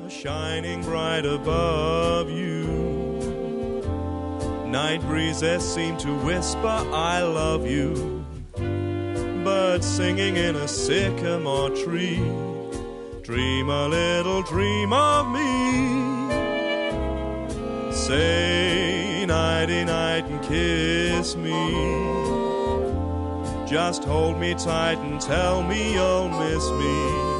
shining bright above you. Night breezes seem to whisper, I love you. Birds singing in a sycamore tree, dream a little dream of me. Say nighty-night and kiss me. Just hold me tight and tell me you'll miss me.